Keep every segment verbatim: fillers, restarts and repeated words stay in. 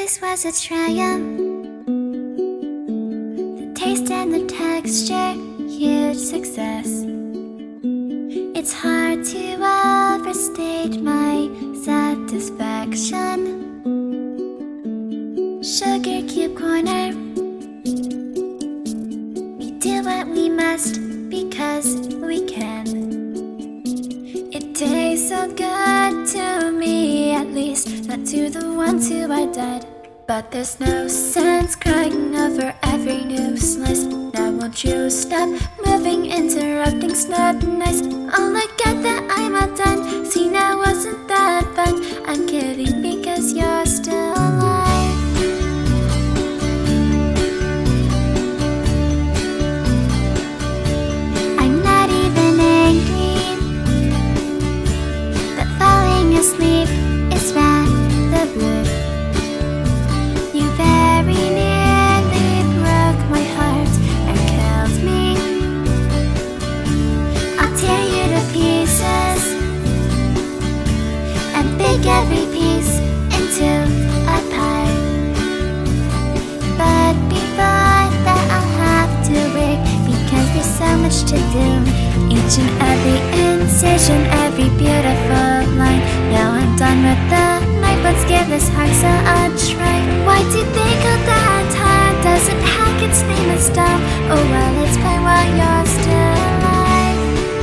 this was a triumph. The taste and the texture, huge success. It's hard to overstate my satisfaction. Sugar Cube Corner. We do what we must because we can. It tastes so good to me, at least not to the ones who are dead. But there's no sense crying over every new slice. Now won't you stop moving, interrupting's not nice. Oh, look at that, I'm all done. See, now wasn't that fun? I'm kidding because you're still alive. I'm not even angry, but falling asleep is rather rude. You very nearly broke my heart and killed me. I'll tear you to pieces and bake every piece into a pie. But before that I'll have to work because there's so much to do. Each and every incision, every beautiful line. Now I'm done with the night, let's give this hearse a try. Why do they call that hard? Does it hack its name is dumb? Oh well, let's play while you're still alive.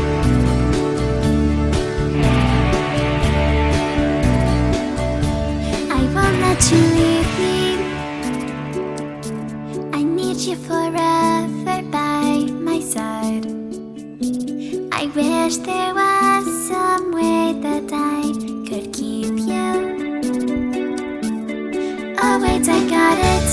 I won't let you leave me. I need you forever by my side. I wish there was some way that I could keep you. Oh wait, I got it.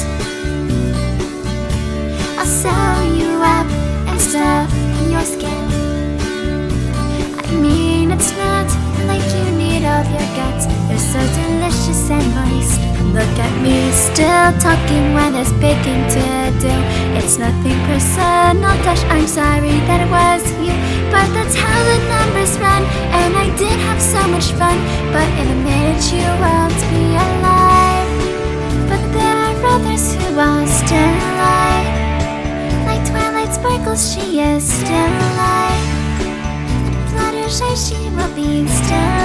I'll sew you up and stuff your skin. I mean, it's not like you need all your guts. They're so delicious and moist. Look at me still talking when there's baking to do. It's nothing personal, Tosh, I'm sorry that it was you. But that's how the numbers run, and I did have so much fun. But in a minute you won't be alive. But there are others who are still alive. Like Twilight Sparkles, she is still alive. And Fluttershy, she will be still